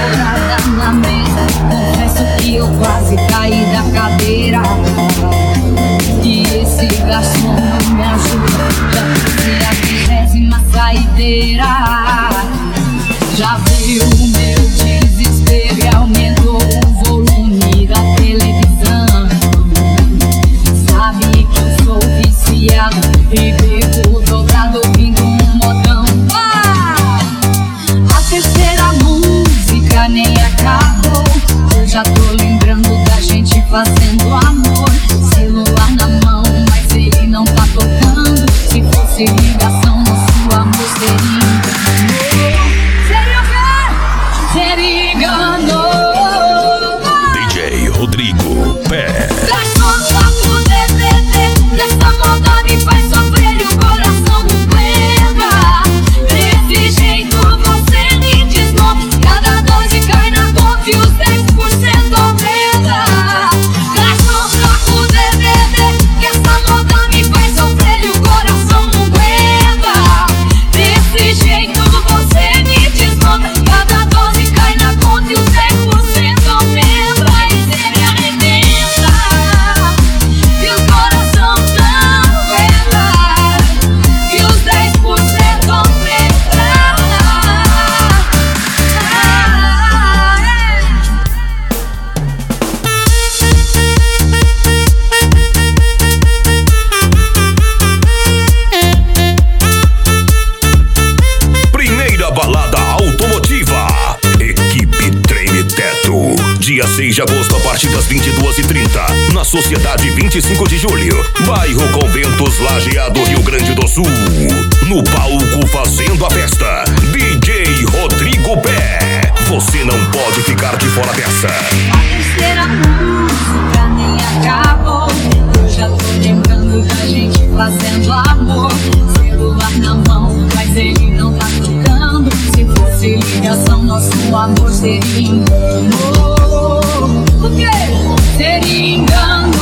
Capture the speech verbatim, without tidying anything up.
namorada na mesa. Confesso que eu quase caí da cadeira. E esse garçom não me ajuda. Já fiz a vigésima saideira. Já veio o meu desespero e aumentou o volume da televisão. Sabe que eu sou viciado e bebo dobrado ouvindo um modão. Ah! A terceira música nem acabou. Eu já tô lembrando da gente fazendo amor. Celular na mão, mas ele não tá tocando. Se fosse ligação, nosso amor seria seria engano. D J Rodrigo Pé. Gastou o D V D dessa moda me faz sofrer e o coração não aguenta. Desse jeito você me desmonta. Cada doze cai na conta e os dez por cento aumenta. Gastou o D V D que essa moda me faz sofrer e o coração não aguenta. Desse jeito você me desmonta. Cada doze cai na conta e os dez por cento aumenta. E você me arrebenta e o coração não aguenta. E os dez por cento aumenta. Primeira balada automotiva. Equipe Treme Teto. Dia seis de agosto a partir das vinte e duas e trinta. Na Sociedade vinte e cinco de julho. Bairro Conventos, Lajeado, Rio Grande do Sul. No palco fazendo a festa, D J Rodrigo Pé. Você não pode ficar de fora dessa. A terceira música nem acabou. Eu já tô lembrando da gente fazendo amor. Celular na mão, mas ele não tá tocando. Se fosse ligação, nosso amor seria engano. O quê? Seria engano.